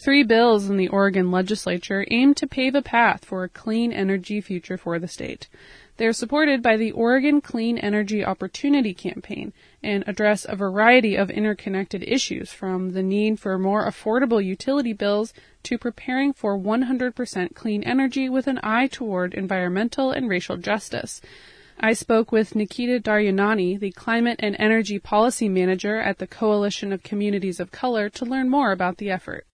Three bills in the Oregon legislature aim to pave a path for a clean energy future for the state. They are supported by the Oregon Clean Energy Opportunity Campaign and address a variety of interconnected issues, from the need for more affordable utility bills to preparing for 100% clean energy with an eye toward environmental and racial justice. I spoke with Nikita Daryanani, the Climate and Energy Policy Manager at the Coalition of Communities of Color, to learn more about the effort.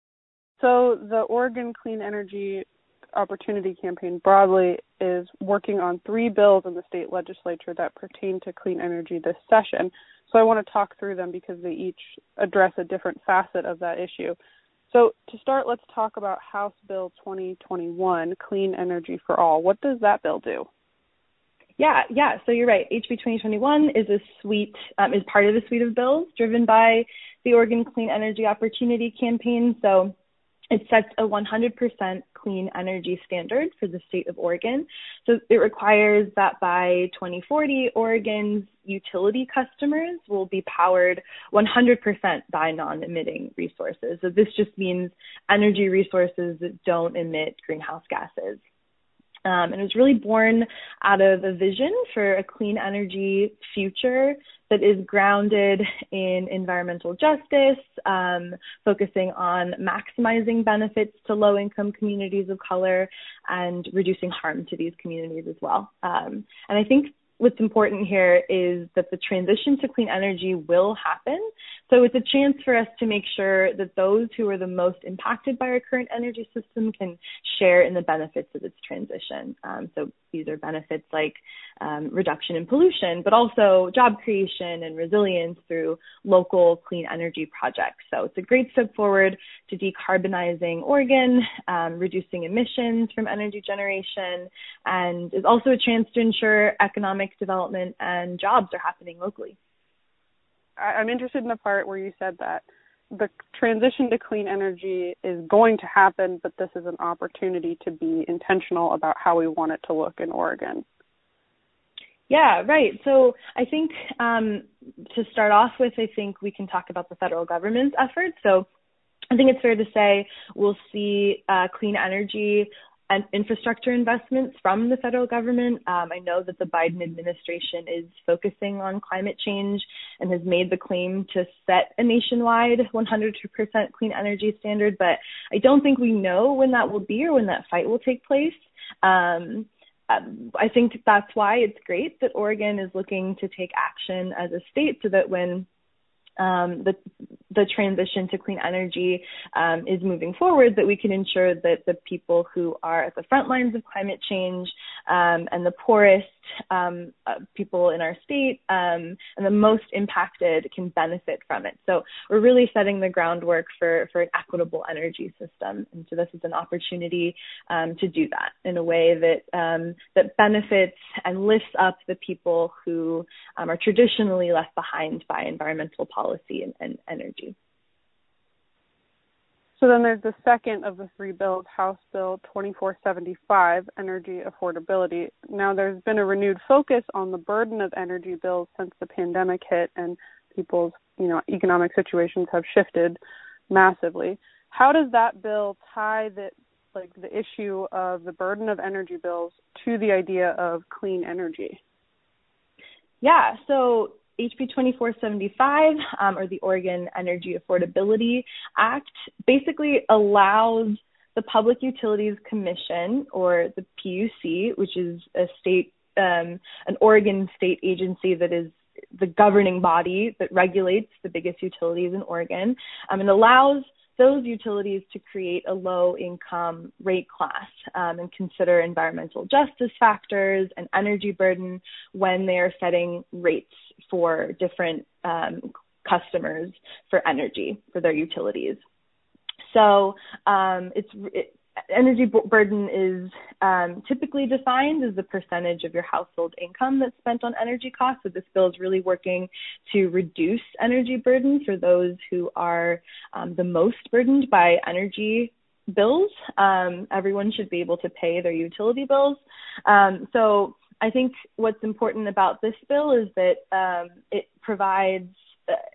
So the Oregon Clean Energy Opportunity Campaign broadly is working on three bills in the state legislature that pertain to clean energy this session. So I want to talk through them because they each address a different facet of that issue. So to start, let's talk about House Bill 2021, Clean Energy for All. What does that bill do? Yeah. So you're right. HB 2021 is is part of the suite of bills driven by the Oregon Clean Energy Opportunity Campaign. So it sets a 100% clean energy standard for the state of Oregon. So it requires that by 2040, Oregon's utility customers will be powered 100% by non-emitting resources. So this just means energy resources that don't emit greenhouse gases. And it was really born out of a vision for a clean energy future that is grounded in environmental justice, focusing on maximizing benefits to low-income communities of color and reducing harm to these communities as well. And I think what's important here is that the transition to clean energy will happen. So it's a chance for us to make sure that those who are the most impacted by our current energy system can share in the benefits of its transition. So these are benefits like reduction in pollution, but also job creation and resilience through local clean energy projects. So it's a great step forward to decarbonizing Oregon, reducing emissions from energy generation, and is also a chance to ensure economic development and jobs are happening locally. I'm interested in the part where you said that the transition to clean energy is going to happen, but this is an opportunity to be intentional about how we want it to look in Oregon. Yeah, right. So I think to start off with, I think we can talk about the federal government's efforts. So I think it's fair to say we'll see clean energy and infrastructure investments from the federal government. I know that the Biden administration is focusing on climate change and has made the claim to set a nationwide 100% clean energy standard, but I don't think we know when that will be or when that fight will take place. I think that's why it's great that Oregon is looking to take action as a state so that when the transition to clean energy is moving forward, that we can ensure that the people who are at the front lines of climate change and the poorest people in our state and the most impacted can benefit from it. So we're really setting the groundwork for an equitable energy system. And so this is an opportunity to do that in a way that benefits and lifts up the people who are traditionally left behind by environmental policy and energy. So then there's the second of the three bills, House Bill 2475, Energy Affordability. Now there's been a renewed focus on the burden of energy bills since the pandemic hit and people's, economic situations have shifted massively. How does that bill tie the issue of the burden of energy bills to the idea of clean energy? Yeah, so HB 2475, or the Oregon Energy Affordability Act, basically allows the Public Utilities Commission, or the PUC, which is an Oregon state agency that is the governing body that regulates the biggest utilities in Oregon, and allows those utilities to create a low-income rate class and consider environmental justice factors and energy burden when they are setting rates for different customers for energy for their utilities. So energy burden is typically defined as the percentage of your household income that's spent on energy costs. So this bill is really working to reduce energy burden for those who are the most burdened by energy bills. Everyone should be able to pay their utility bills. So I think what's important about this bill is that it provides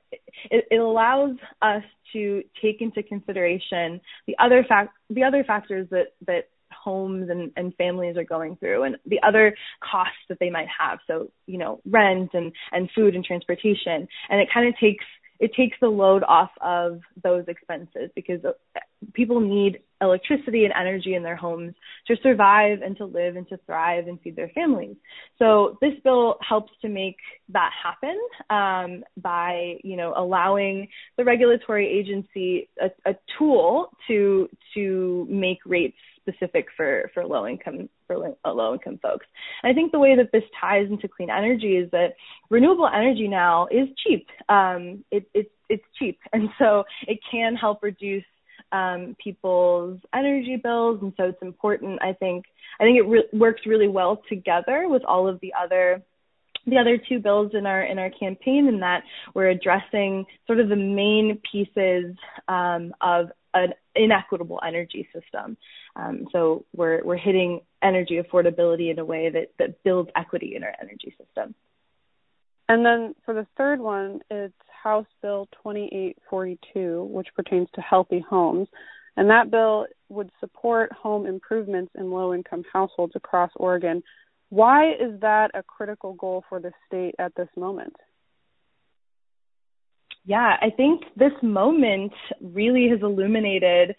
it allows us to take into consideration the other factors that homes and families are going through, and the other costs that they might have. So, rent and food and transportation. And it kind of takes the load off of those expenses, because people need electricity and energy in their homes to survive and to live and to thrive and feed their families. So this bill helps to make that happen by, allowing the regulatory agency a tool to make rates specific for low income folks. And I think the way that this ties into clean energy is that renewable energy now is cheap. It's cheap, and so it can help reduce people's energy bills, and so it's important. I think it works really well together with all of the other two bills in our campaign, in that we're addressing sort of the main pieces of an inequitable energy system. So we're hitting energy affordability in a way that builds equity in our energy system. And then for the third one, it's House Bill 2842, which pertains to healthy homes. And that bill would support home improvements in low-income households across Oregon. Why is that a critical goal for the state at this moment? Yeah, I think this moment really has illuminated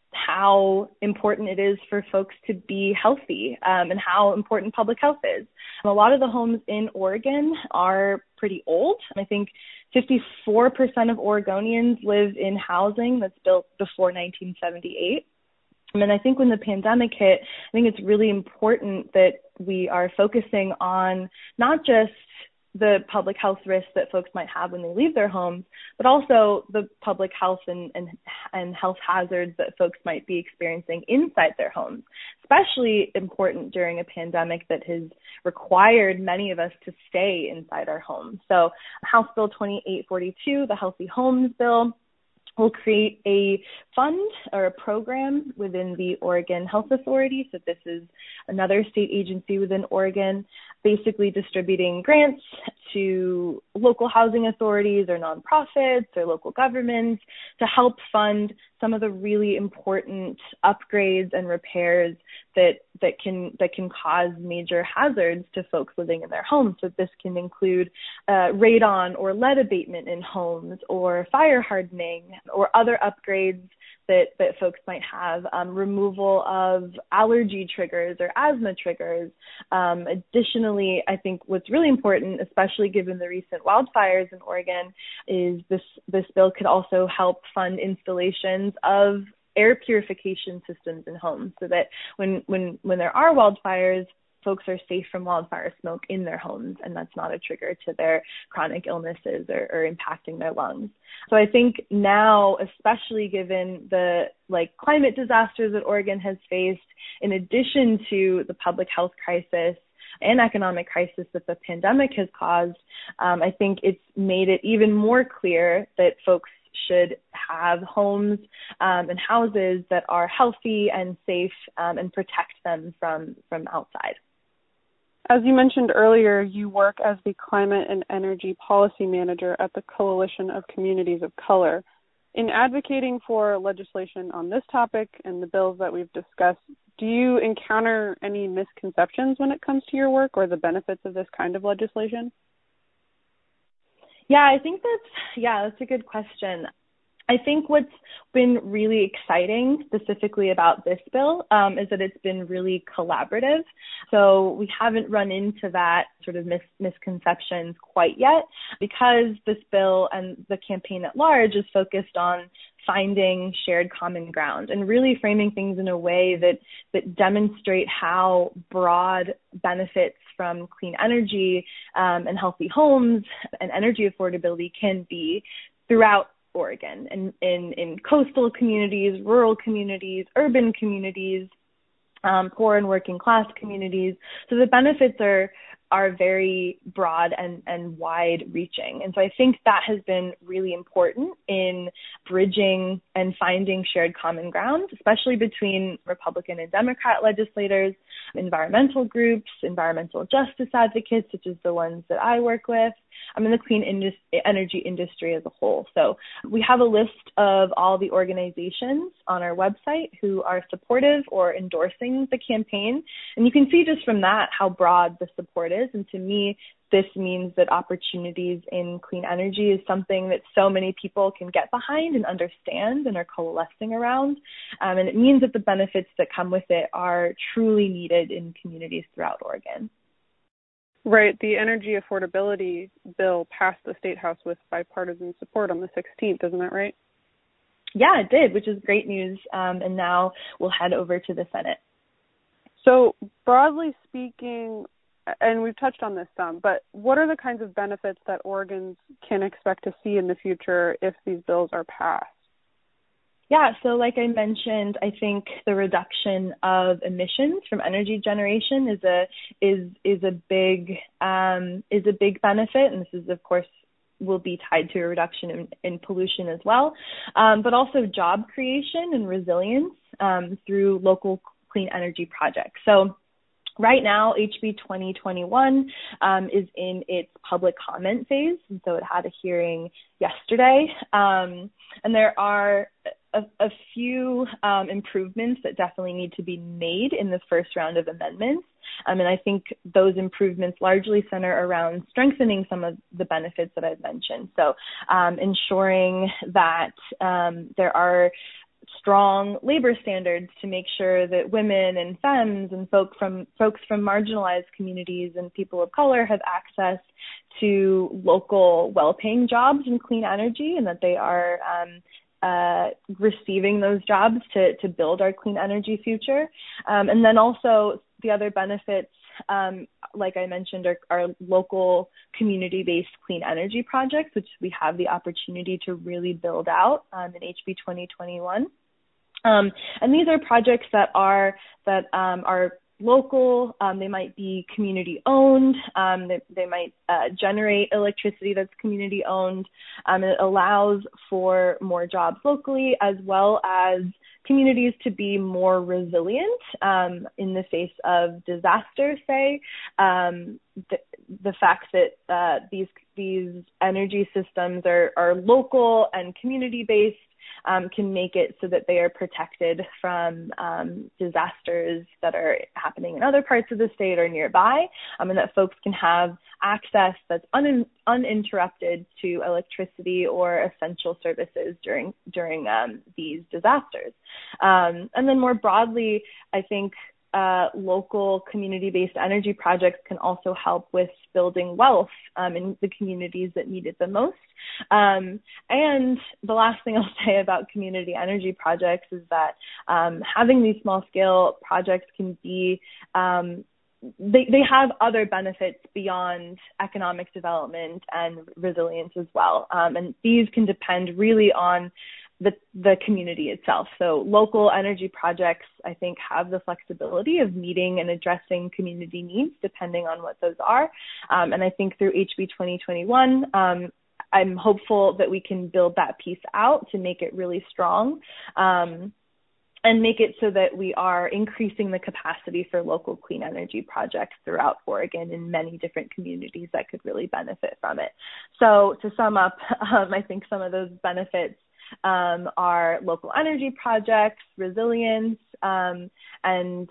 how important it is for folks to be healthy, and how important public health is. A lot of the homes in Oregon are pretty old. I think 54% of Oregonians live in housing that's built before 1978. And I think when the pandemic hit, I think it's really important that we are focusing on not just the public health risks that folks might have when they leave their homes, but also the public health and health hazards that folks might be experiencing inside their homes, especially important during a pandemic that has required many of us to stay inside our homes. So House Bill 2842, the Healthy Homes Bill, will create a fund or a program within the Oregon Health Authority. So this is another state agency within Oregon, basically distributing grants to local housing authorities or nonprofits or local governments to help fund some of the really important upgrades and repairs that can cause major hazards to folks living in their homes. So this can include radon or lead abatement in homes, or fire hardening, or other upgrades that folks might have, removal of allergy triggers or asthma triggers. Additionally, I think what's really important, especially given the recent wildfires in Oregon, is this bill could also help fund installations of air purification systems in homes, so that when there are wildfires, folks are safe from wildfire smoke in their homes, and that's not a trigger to their chronic illnesses or impacting their lungs. So I think now, especially given the climate disasters that Oregon has faced, in addition to the public health crisis and economic crisis that the pandemic has caused, I think it's made it even more clear that folks should have homes and houses that are healthy and safe, and protect them from outside. As you mentioned earlier, you work as the Climate and Energy Policy Manager at the Coalition of Communities of Color. In advocating for legislation on this topic and the bills that we've discussed, do you encounter any misconceptions when it comes to your work or the benefits of this kind of legislation? Yeah, I think that's a good question. I think what's been really exciting specifically about this bill is that it's been really collaborative. So we haven't run into that sort of misconceptions quite yet, because this bill and the campaign at large is focused on finding shared common ground and really framing things in a way that demonstrate how broad benefits from clean energy and healthy homes and energy affordability can be throughout Oregon, and in coastal communities, rural communities, urban communities, poor and working class communities. So the benefits are are very broad and wide reaching. And so I think that has been really important in bridging and finding shared common ground, especially between Republican and Democrat legislators, environmental groups, environmental justice advocates, such as the ones that I work with, and the clean energy industry as a whole. So we have a list of all the organizations on our website who are supportive or endorsing the campaign. And you can see just from that how broad the support is. And to me, this means that opportunities in clean energy is something that so many people can get behind and understand and are coalescing around. And it means that the benefits that come with it are truly needed in communities throughout Oregon. Right. The energy affordability bill passed the State House with bipartisan support on the 16th, isn't that right? Yeah, it did, which is great news. And now we'll head over to the Senate. So broadly speaking, and we've touched on this some, but what are the kinds of benefits that Oregons can expect to see in the future if these bills are passed? Yeah, so like I mentioned, I think the reduction of emissions from energy generation is a big benefit, and this is of course will be tied to a reduction in pollution as well, but also job creation and resilience through local clean energy projects. So right now, HB 2021 is in its public comment phase, and so it had a hearing yesterday, and there are a few improvements that definitely need to be made in the first round of amendments. And I think those improvements largely center around strengthening some of the benefits that I've mentioned. So ensuring that there are strong labor standards to make sure that women and femmes and folks from marginalized communities and people of color have access to local well-paying jobs in clean energy, and that they are receiving those jobs to build our clean energy future. And then also the other benefits, like I mentioned, are local community-based clean energy projects, which we have the opportunity to really build out in HB 2021. And these are projects that are local. They might be community owned. They might generate electricity that's community owned. It allows for more jobs locally, as well as communities to be more resilient in the face of disaster, say. The fact that these energy systems are local and community-based can make it so that they are protected from disasters that are happening in other parts of the state or nearby, and that folks can have access that's uninterrupted to electricity or essential services during these disasters. And then more broadly, I think local community-based energy projects can also help with building wealth in the communities that need it the most. And the last thing I'll say about community energy projects is that having these small-scale projects can be they have other benefits beyond economic development and resilience as well. And these can depend really on the community itself. So local energy projects, I think, have the flexibility of meeting and addressing community needs depending on what those are. And I think through HB 2021, I'm hopeful that we can build that piece out to make it really strong. And make it so that we are increasing the capacity for local clean energy projects throughout Oregon in many different communities that could really benefit from it. So to sum up, I think some of those benefits are local energy projects, resilience, and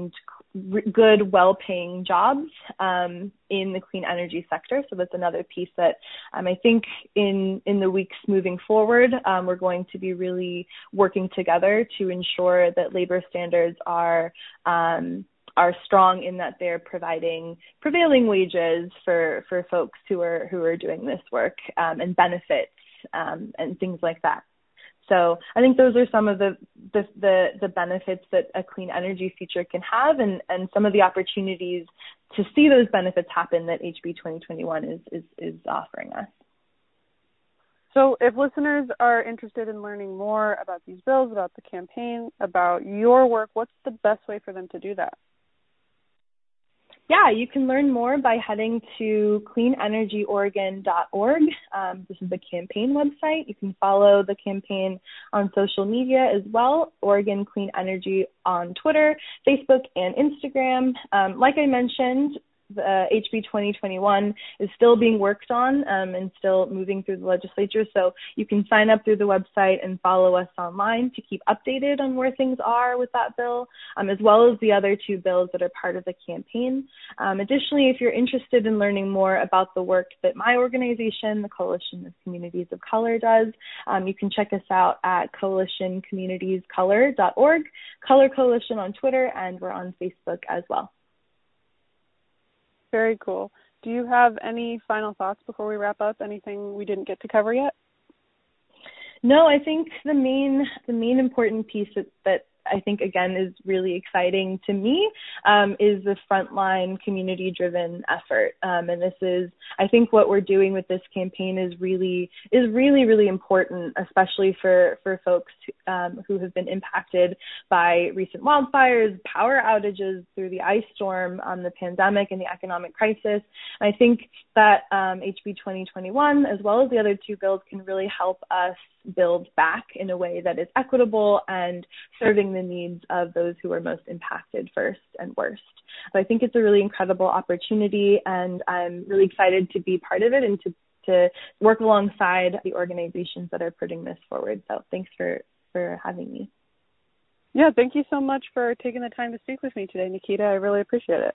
good, well-paying jobs in the clean energy sector. So that's another piece that I think in the weeks moving forward, we're going to be really working together to ensure that labor standards are strong in that they're providing prevailing wages for folks who are doing this work, and benefits and things like that. So I think those are some of the benefits that a clean energy future can have, and some of the opportunities to see those benefits happen that HB 2021 is offering us. So if listeners are interested in learning more about these bills, about the campaign, about your work, what's the best way for them to do that? Yeah, you can learn more by heading to cleanenergyoregon.org. This is the campaign website. You can follow the campaign on social media as well, Oregon Clean Energy on Twitter, Facebook, and Instagram. Like I mentioned, the HB 2021 is still being worked on and still moving through the legislature. So you can sign up through the website and follow us online to keep updated on where things are with that bill, as well as the other two bills that are part of the campaign. Additionally, if you're interested in learning more about the work that my organization, the Coalition of Communities of Color, does, you can check us out at coalitioncommunitiescolor.org, Color Coalition on Twitter, and we're on Facebook as well. Very cool. Do you have any final thoughts before we wrap up? Anything we didn't get to cover yet? No, I think the main important piece that I think, again, is really exciting to me is the frontline community-driven effort. And this is, I think what we're doing with this campaign is really important, especially for folks who have been impacted by recent wildfires, power outages through the ice storm, the pandemic, and the economic crisis. I think that HB 2021, as well as the other two bills, can really help us build back in a way that is equitable and serving the needs of those who are most impacted first and worst. So I think it's a really incredible opportunity, and I'm really excited to be part of it and to work alongside the organizations that are putting this forward. So thanks for having me. Yeah, thank you so much for taking the time to speak with me today, Nikita. I really appreciate it.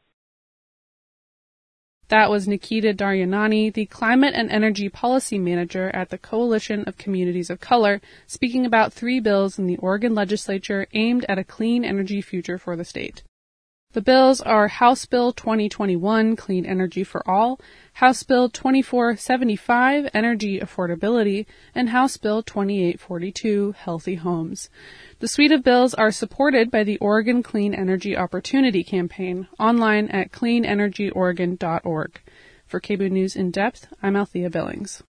That was Nikita Daryanani, the Climate and Energy Policy Manager at the Coalition of Communities of Color, speaking about 3 bills in the Oregon legislature aimed at a clean energy future for the state. The bills are House Bill 2021, Clean Energy for All, House Bill 2475, Energy Affordability, and House Bill 2842, Healthy Homes. The suite of bills are supported by the Oregon Clean Energy Opportunity Campaign, online at cleanenergyoregon.org. For KBOO News In Depth, I'm Althea Billings.